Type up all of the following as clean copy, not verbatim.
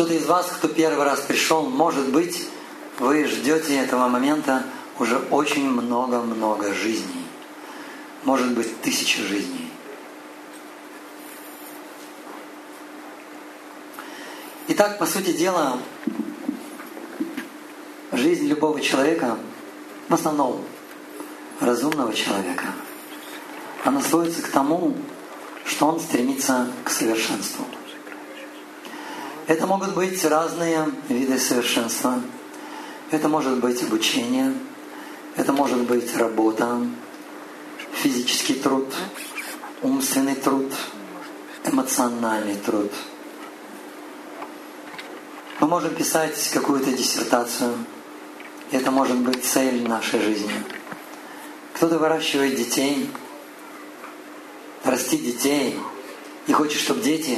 Кто-то из вас, кто первый раз пришел, может быть, вы ждете этого момента уже очень много-много жизней. Может быть, 1000 жизней. Итак, по сути дела, жизнь любого человека, в основном разумного человека, она сводится к тому, что он стремится к совершенству. Это могут быть разные виды совершенства. Это может быть обучение, это может быть работа, физический труд, умственный труд, эмоциональный труд. Мы можем писать какую-то диссертацию. Это может быть цель нашей жизни. Кто-то выращивает детей, растит детей и хочет, чтобы дети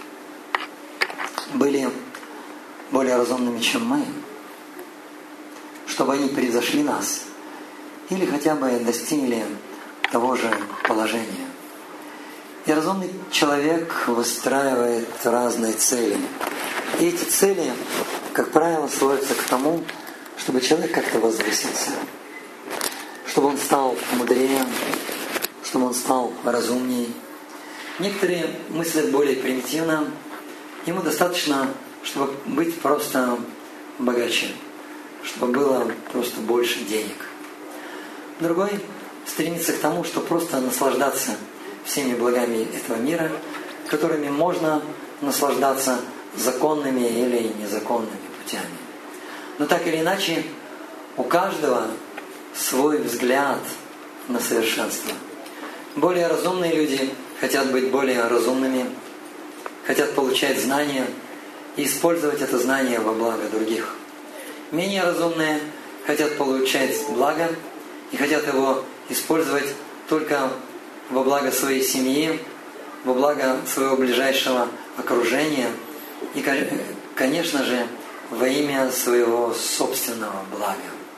были более разумными, чем мы, чтобы они превзошли нас или хотя бы достигли того же положения. И разумный человек выстраивает разные цели. И эти цели, как правило, сводятся к тому, чтобы человек как-то возвысился, чтобы он стал мудрее, чтобы он стал разумнее. Некоторые мыслят более примитивно. Ему достаточно, чтобы быть просто богаче, чтобы было просто больше денег. Другой стремится к тому, чтобы просто наслаждаться всеми благами этого мира, которыми можно наслаждаться законными или незаконными путями. Но так или иначе, у каждого свой взгляд на совершенство. Более разумные люди хотят быть более разумными, хотят получать знания и использовать это знание во благо других. Менее разумные хотят получать благо и хотят его использовать только во благо своей семьи, во благо своего ближайшего окружения и, конечно же, во имя своего собственного блага.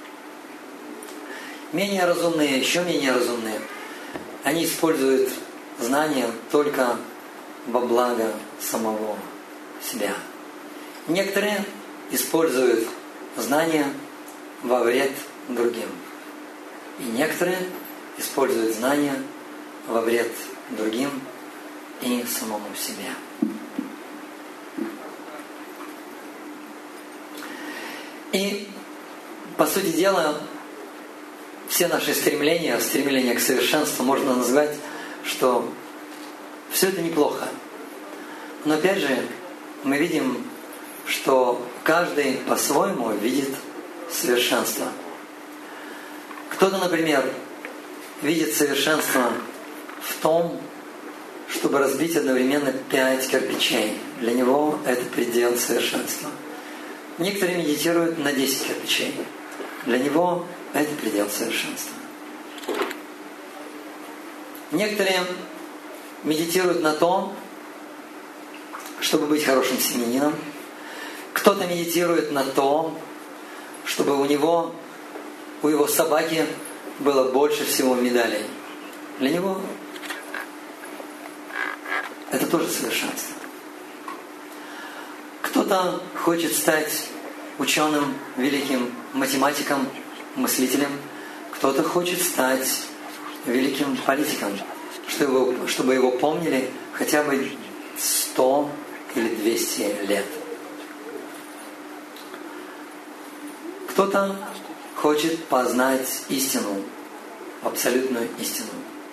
Менее разумные, еще менее разумные, они используют знания только во благо самого себя. Некоторые используют знания во вред другим. И некоторые используют знания во вред другим и самому себе. И, по сути дела, все наши стремления к совершенству можно назвать, что все это неплохо. Но опять же, мы видим, что каждый по-своему видит совершенство. Кто-то, например, видит совершенство в том, чтобы разбить одновременно 5 кирпичей. Для него это предел совершенства. Некоторые медитируют на 10 кирпичей. Для него это предел совершенства. Некоторые медитируют на то, чтобы быть хорошим семьянином. Кто-то медитирует на то, чтобы у его собаки было больше всего медалей. Для него это тоже совершенство. Кто-то хочет стать ученым, великим математиком, мыслителем. Кто-то хочет стать великим политиком, чтобы его помнили хотя бы 100 или 200 лет. Кто-то хочет познать истину, абсолютную истину.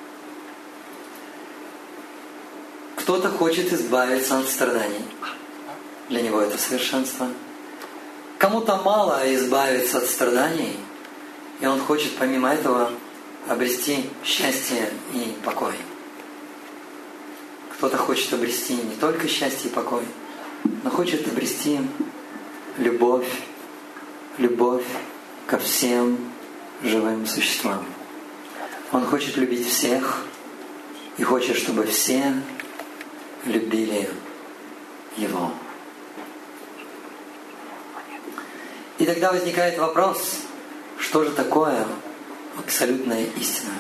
Кто-то хочет избавиться от страданий. Для него это совершенство. Кому-то мало избавиться от страданий, и он хочет помимо этого обрести счастье и покой. Кто-то хочет обрести не только счастье и покой, но хочет обрести любовь ко всем живым существам. Он хочет любить всех и хочет, чтобы все любили его. И тогда возникает вопрос, что же такое абсолютная истина?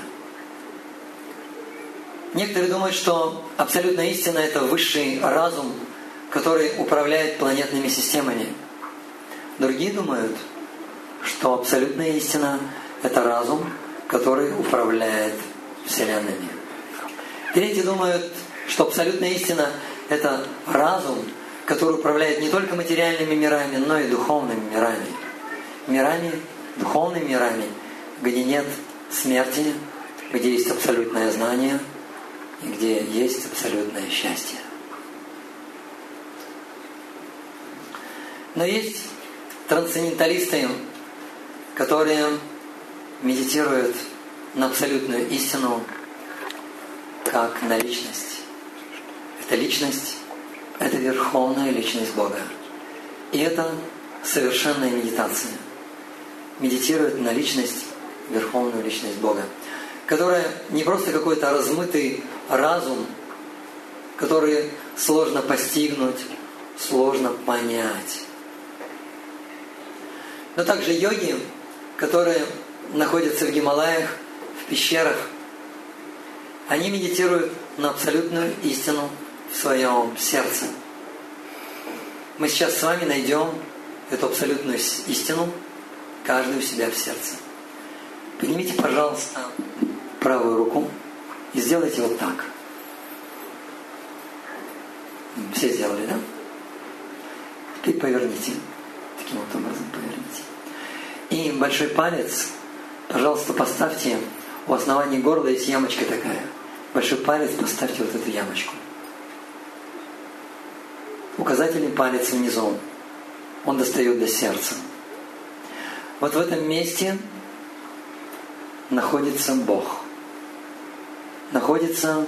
Некоторые думают, что абсолютная истина – это высший разум, который управляет планетными системами. Другие думают, что абсолютная истина – это разум, который управляет вселенными. Третьи думают, что абсолютная истина – это разум, который управляет не только материальными мирами, но и духовными мирами, духовными мирами, где нет смерти, где есть абсолютное знание и где есть абсолютное счастье. Но есть трансценденталисты, которые медитируют на абсолютную истину как на личность. Эта личность – это верховная личность Бога. И это совершенная медитация. Медитирует на личность, верховную личность Бога, которая не просто какой-то размытый разум, который сложно постигнуть, сложно понять. Но также йоги, которые находятся в Гималаях, в пещерах, они медитируют на абсолютную истину в своем сердце. Мы сейчас с вами найдем эту абсолютную истину, каждый у себя в сердце. Поднимите, пожалуйста, правую руку и сделайте вот так. Все сделали, да? Теперь поверните. Таким вот образом поверните. И большой палец, пожалуйста, поставьте, у основания горла есть ямочка такая. Большой палец поставьте вот эту ямочку. Указательный палец внизу. Он достает до сердца. Вот в этом месте находится Бог. Находится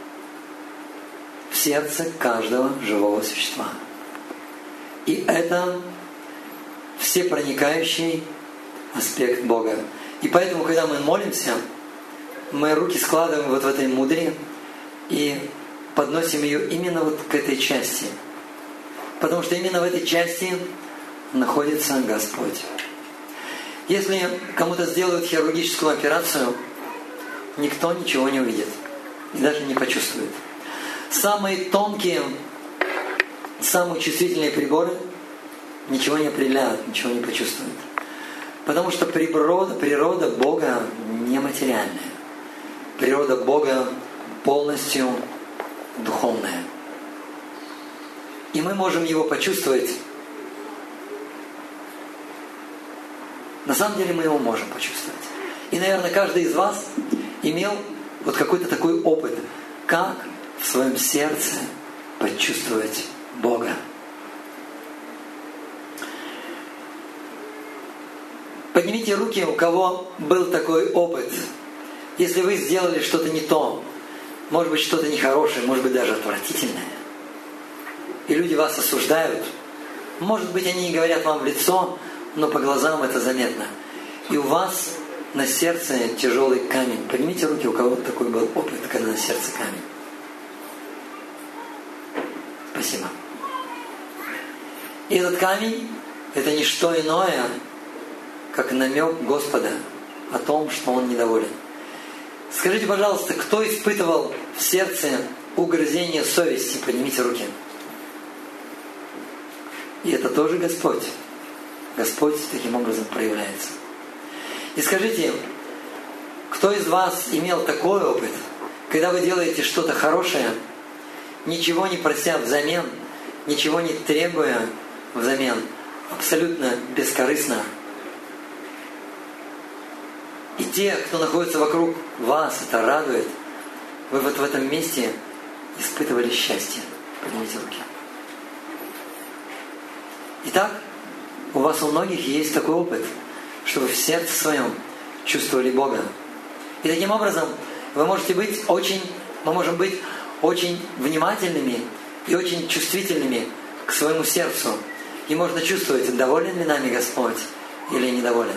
в сердце каждого живого существа. И это всепроникающий аспект Бога. И поэтому, когда мы молимся, мы руки складываем вот в этой мудре и подносим ее именно вот к этой части. Потому что именно в этой части находится Господь. Если кому-то сделают хирургическую операцию, никто ничего не увидит и даже не почувствует. Самые тонкие, самые чувствительные приборы ничего не определяют, ничего не почувствуют. Потому что природа Бога нематериальная. Природа Бога полностью духовная. И мы можем Его почувствовать. На самом деле мы Его можем почувствовать. И, наверное, каждый из вас имел вот какой-то такой опыт, как в своем сердце почувствовать Бога. Поднимите руки, у кого был такой опыт. Если вы сделали что-то не то, может быть, что-то нехорошее, может быть, даже отвратительное, и люди вас осуждают, может быть, они не говорят вам в лицо, но по глазам это заметно. И у вас на сердце тяжелый камень. Поднимите руки, у кого такой был опыт, когда на сердце камень. Спасибо. И этот камень – это не что иное, как намек Господа о том, что Он недоволен. Скажите, пожалуйста, кто испытывал в сердце угрызение совести? Поднимите руки. И это тоже Господь. Господь таким образом проявляется. И скажите, кто из вас имел такой опыт, когда вы делаете что-то хорошее, ничего не прося взамен, ничего не требуя взамен, абсолютно бескорыстно. И те, кто находится вокруг вас, это радует. Вы вот в этом месте испытывали счастье. Поднимите руки. Итак, у вас у многих есть такой опыт, что вы в сердце своем чувствовали Бога. И таким образом мы можем быть очень внимательными и очень чувствительными к своему сердцу. И можно чувствовать, доволен ли нами Господь или недоволен.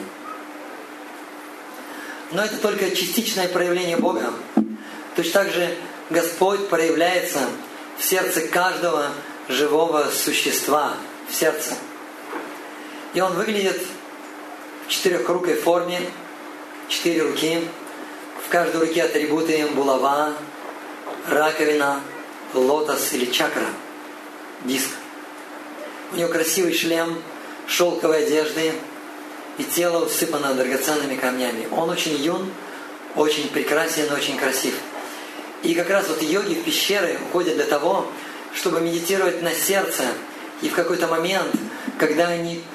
Но это только частичное проявление Бога. Точно так же Господь проявляется в сердце каждого живого существа, в сердце. И Он выглядит в четырехрукой форме, 4 руки. В каждой руке атрибуты булава, раковина, лотос или чакра. диск. У него красивый шлем, шелковые одежды, и тело усыпано драгоценными камнями. Он очень юн, очень прекрасен, очень красив. И как раз вот йоги в пещеры уходят для того, чтобы медитировать на сердце. И в какой-то момент, когда они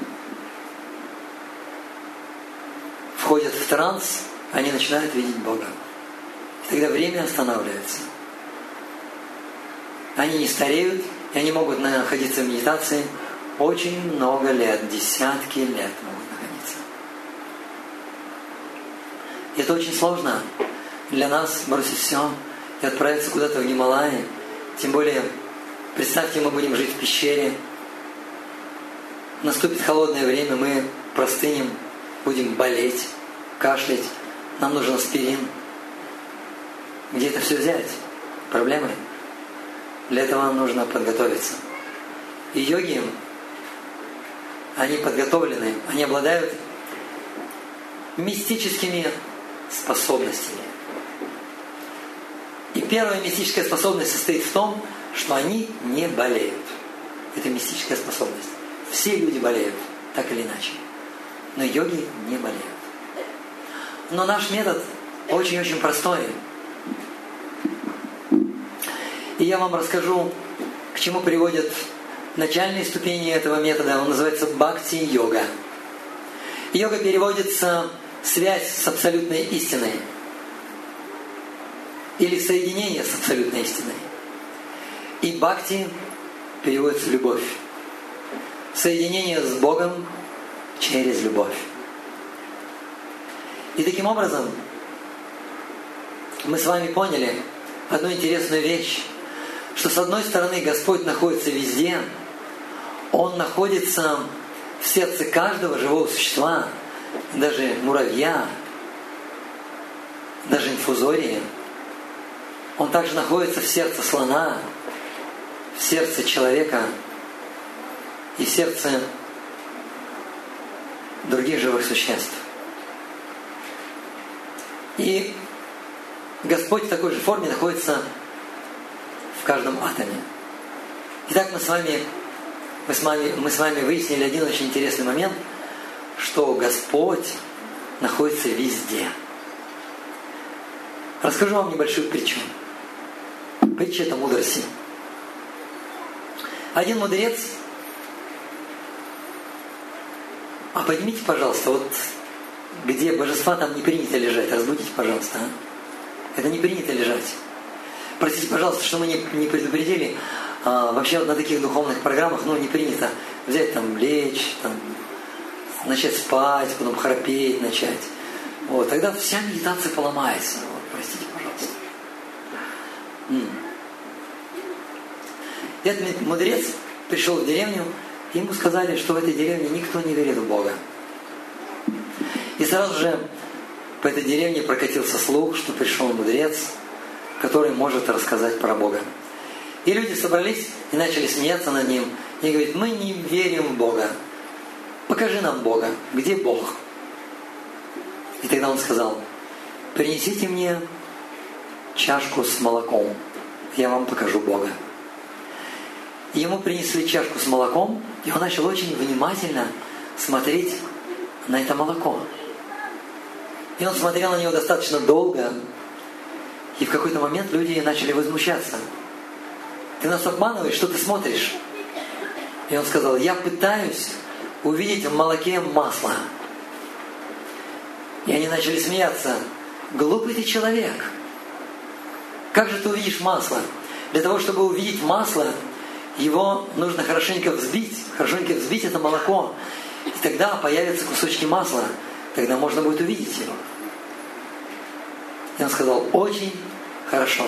входят в транс, они начинают видеть Бога. И тогда время останавливается. Они не стареют, и они могут находиться в медитации очень много лет, десятки лет могут находиться. И это очень сложно для нас бросить все и отправиться куда-то в Гималаи. Тем более, представьте, мы будем жить в пещере. Наступит холодное время, мы простынем, будем болеть, кашлять. Нам нужен аспирин. Где это все взять? Проблемы. Для этого нам нужно подготовиться. И йоги, они подготовлены, они обладают мистическими способностями. И первая мистическая способность состоит в том, что они не болеют. Это мистическая способность. Все люди болеют, так или иначе. Но йоги не болеют. Но наш метод очень-очень простой. И я вам расскажу, к чему приводят начальные ступени этого метода. Он называется бхакти-йога. Йога переводится «связь с абсолютной истиной» или «соединение с абсолютной истиной». И бхакти переводится «любовь». Соединение с Богом через любовь. И таким образом мы с вами поняли одну интересную вещь, что с одной стороны Господь находится везде, Он находится в сердце каждого живого существа, даже муравья, даже инфузории. Он также находится в сердце слона, в сердце человека и в сердце других живых существ. И Господь в такой же форме находится в каждом атоме. Итак, мы с вами выяснили один очень интересный момент, что Господь находится везде. Расскажу вам небольшую притчу. Притча – это мудрости. Один мудрец. А поднимите, пожалуйста, вот где божества, там не принято лежать. Разбудите, пожалуйста. Это не принято лежать. Простите, пожалуйста, что мы не предупредили. Вообще вот на таких духовных программах не принято взять там, лечь, там, начать спать, потом храпеть начать. Вот, тогда вся медитация поломается. Вот, простите, пожалуйста. И этот мудрец пришел в деревню, и ему сказали, что в этой деревне никто не верит в Бога. И сразу же по этой деревне прокатился слух, что пришел мудрец, который может рассказать про Бога. И люди собрались и начали смеяться над ним. И говорят: мы не верим в Бога. Покажи нам Бога. Где Бог? И тогда он сказал: принесите мне чашку с молоком. Я вам покажу Бога. И ему принесли чашку с молоком, и он начал очень внимательно смотреть на это молоко. И он смотрел на него достаточно долго, и в какой-то момент люди начали возмущаться. Ты нас обманываешь, что ты смотришь? И он сказал: я пытаюсь увидеть в молоке масло. И они начали смеяться. Глупый ты человек. Как же ты увидишь масло? Для того, чтобы увидеть масло, его нужно хорошенько взбить это молоко. И тогда появятся кусочки масла. Тогда можно будет увидеть его. И он сказал: очень хорошо.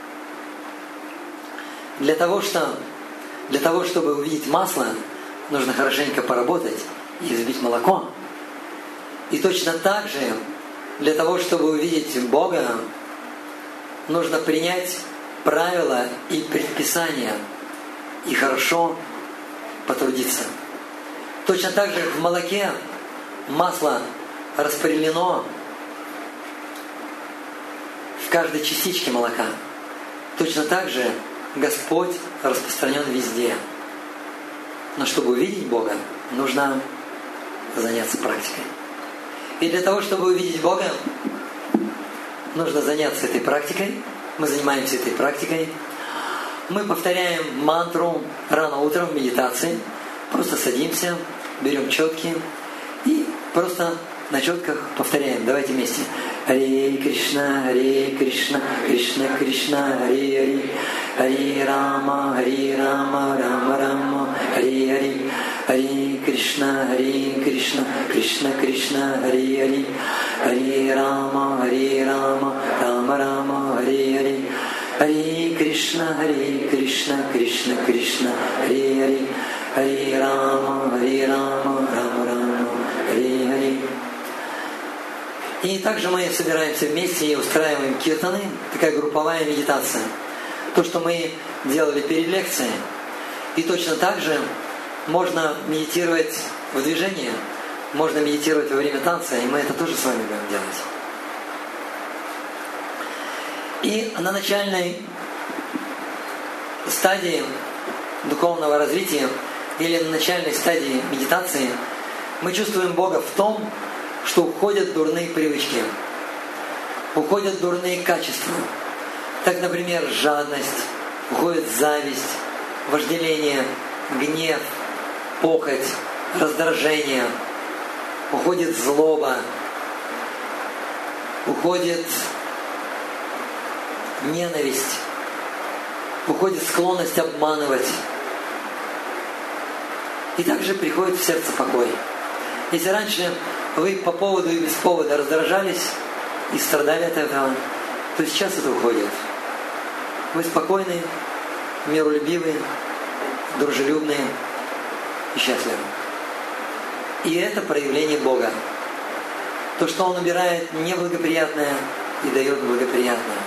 Для того, чтобы увидеть масло, нужно хорошенько поработать и взбить молоко. И точно так же, для того, чтобы увидеть Бога, нужно принять правила и предписания и хорошо потрудиться. Точно так же в молоке масло распределено в каждой частичке молока. Точно так же Господь распространен везде. Но чтобы увидеть Бога, нужно заняться практикой. И для того, чтобы увидеть Бога, нужно заняться этой практикой. Мы занимаемся этой практикой. Мы повторяем мантру рано утром в медитации. Просто садимся, берем четки и просто на четках повторяем. Давайте вместе. Харе Кришна, Кришна Кришна, Харе Рама, Рама Рама, Харе Кришна, Кришна Кришна, Харе Рама, Рама Рама, Харе Кришна, Кришна Кришна, Харе Рама, Рама Рама, Харе. И также мы собираемся вместе и устраиваем киртаны, такая групповая медитация. То, что мы делали перед лекцией. И точно так же можно медитировать в движении, можно медитировать во время танца, и мы это тоже с вами будем делать. И на начальной стадии духовного развития или на начальной стадии медитации мы чувствуем Бога в том, что уходят дурные привычки, уходят дурные качества. Так, например, жадность, уходит зависть, вожделение, гнев, похоть, раздражение, уходит злоба, уходит ненависть, уходит склонность обманывать. И также приходит в сердце покой. Если раньше вы по поводу и без повода раздражались и страдали от этого, то сейчас это уходит. Вы спокойны, миролюбивые, дружелюбные и счастливы. И это проявление Бога. То, что Он убирает неблагоприятное и дает благоприятное.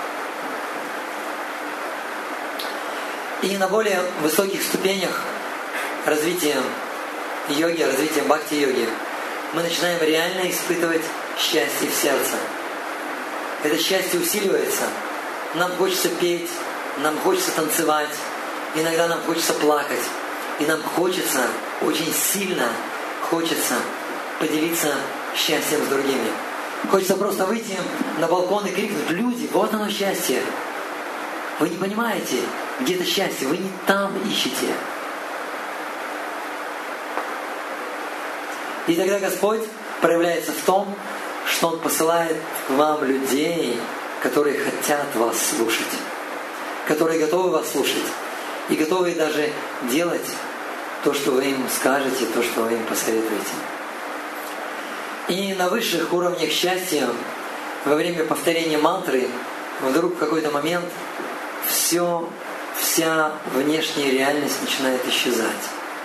И на более высоких ступенях развития йоги, развития бхакти-йоги, мы начинаем реально испытывать счастье в сердце. Это счастье усиливается. Нам хочется петь, нам хочется танцевать, иногда нам хочется плакать. И нам хочется, очень сильно хочется поделиться счастьем с другими. Хочется просто выйти на балкон и крикнуть: люди, вот оно счастье. Вы не понимаете, где это счастье, вы не там ищете. И тогда Господь проявляется в том, что Он посылает к вам людей, которые хотят вас слушать, которые готовы вас слушать и готовы даже делать то, что вы им скажете, то, что вы им посоветуете. И на высших уровнях счастья, во время повторения мантры, вдруг в какой-то момент вся внешняя реальность начинает исчезать.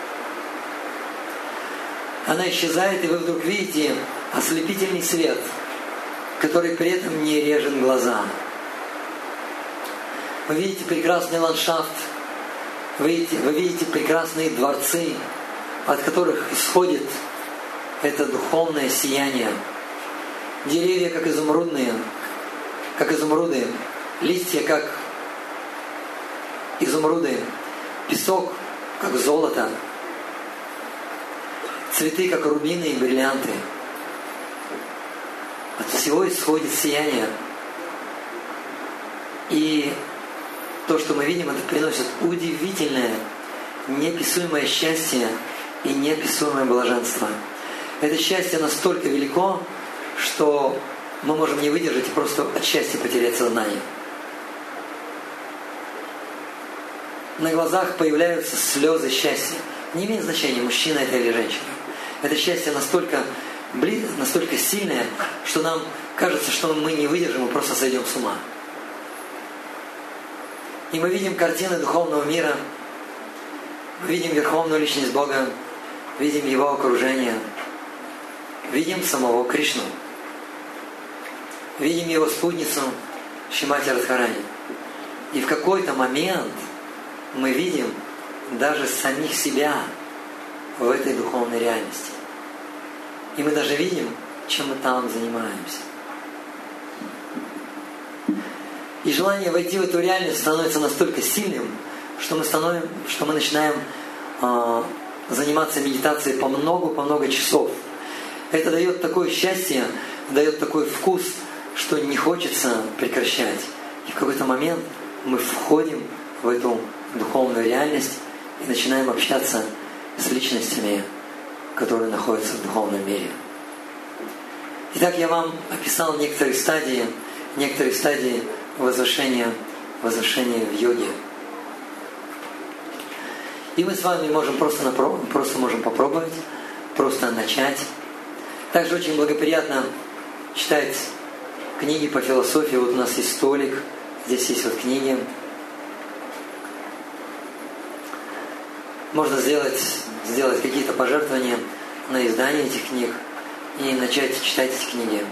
Она исчезает, и вы вдруг видите ослепительный свет, который при этом не режет глаза. Вы видите прекрасный ландшафт, вы видите прекрасные дворцы, от которых исходит это духовное сияние. Деревья как изумруды, листья как изумруды, песок как золото, цветы как рубины и бриллианты. От всего исходит сияние. И то, что мы видим, это приносит удивительное, неописуемое счастье и неописуемое блаженство. Это счастье настолько велико, что мы можем не выдержать и просто от счастья потерять сознание. На глазах появляются слезы счастья. Не имеет значения, мужчина это или женщина. Это счастье настолько сильное, что нам кажется, что мы не выдержим и просто сойдем с ума. И мы видим картины духовного мира, мы видим Верховную Личность Бога, видим Его окружение, видим самого Кришну, видим Его спутницу Шримати Радхарани. И в какой-то момент мы видим даже самих себя в этой духовной реальности. И мы даже видим, чем мы там занимаемся. И желание войти в эту реальность становится настолько сильным, что мы начинаем заниматься медитацией по много часов. Это дает такое счастье, дает такой вкус, что не хочется прекращать. И в какой-то момент мы входим в эту духовную реальность и начинаем общаться с личностями, которые находятся в духовном мире. Итак, я вам описал некоторые стадии возвышения в йоге. И мы с вами можем просто можем попробовать, просто начать. Также очень благоприятно читать книги по философии. Вот у нас есть столик, здесь есть вот книги. Можно сделать какие-то пожертвования на издание этих книг и начать читать эти книги.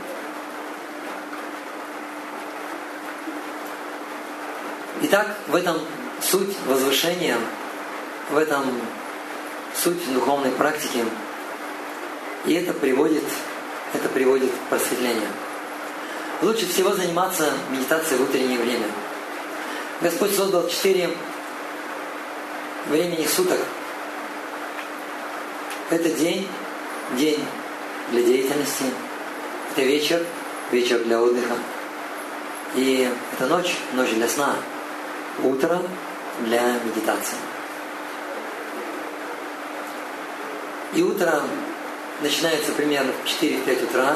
Итак, в этом суть возвышения, в этом суть духовной практики, и это приводит к просветлению. Лучше всего заниматься медитацией в утреннее время. Господь создал 4 времени суток. Это день для деятельности, это вечер для отдыха, и это ночь для сна, утро для медитации. И утро начинается примерно в 4-5 утра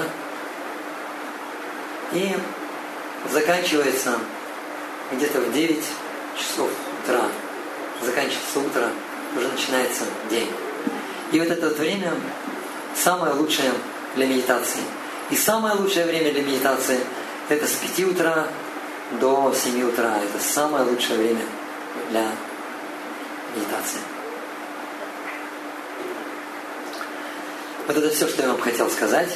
и заканчивается где-то в 9 часов утра. Заканчивается утро, уже начинается день. И вот это вот время самое лучшее для медитации. И самое лучшее время для медитации – это с 5 утра до 7 утра. Это самое лучшее время для медитации. Вот это все, что я вам хотел сказать.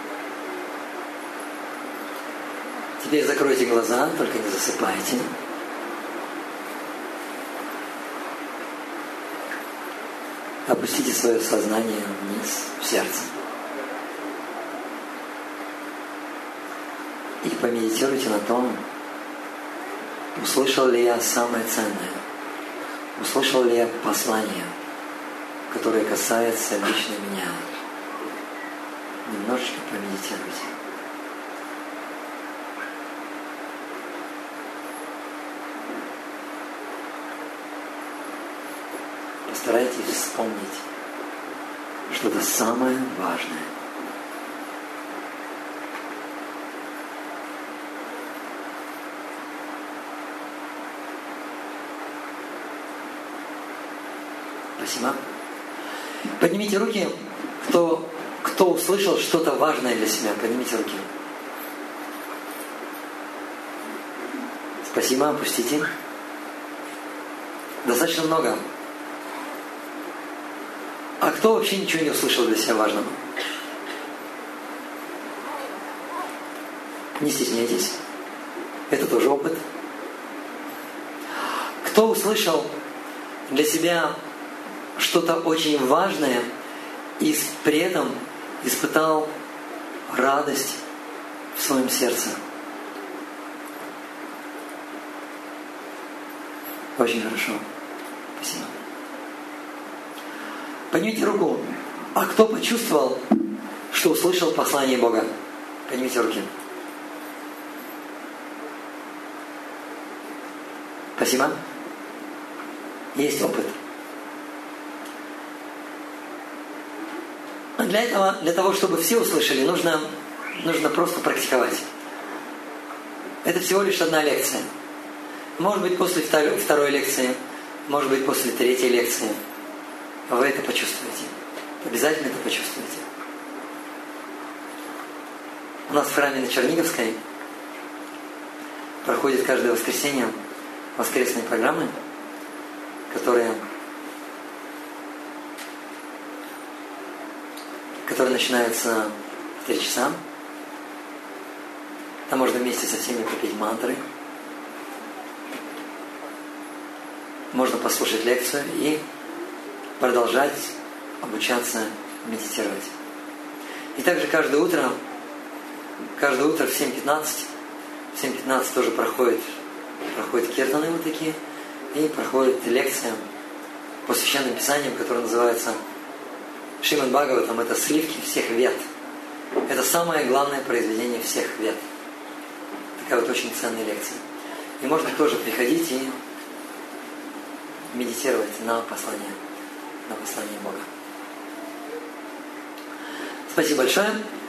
Теперь закройте глаза, только не засыпайте. Опустите свое сознание вниз, в сердце. И помедитируйте на том, услышал ли я самое ценное, услышал ли я послание, которое касается лично меня. Немножечко помедитируйте. Постарайтесь вспомнить что-то самое важное. Спасибо. Поднимите руки, кто услышал что-то важное для себя. Поднимите руки. Спасибо, опустите. Достаточно много. А кто вообще ничего не услышал для себя важного? Не стесняйтесь. Это тоже опыт. Кто услышал для себя что-то очень важное и при этом испытал радость в своем сердце? Очень хорошо. Спасибо. Поднимите руку. А кто почувствовал, что услышал послание Бога? Поднимите руки. Спасибо. Есть опыт. Для того, чтобы все услышали, нужно просто практиковать. Это всего лишь одна лекция. Может быть, после второй лекции, может быть, после третьей лекции. Вы это почувствуете. Обязательно это почувствуете. У нас в храме на Черниговской проходит каждое воскресенье воскресные программы, которые начинаются в 3 часа. Там можно вместе со всеми попеть мантры. Можно послушать лекцию и продолжать обучаться медитировать. И также каждое утро в 7:15 тоже проходят киртаны вот такие, и проходит лекция по Священным Писаниям, которое называется Шримад Бхагаватам, это сливки всех вед. Это самое главное произведение всех вед. Такая вот очень ценная лекция. И можно тоже приходить и медитировать на послание Бога. Спасибо большое.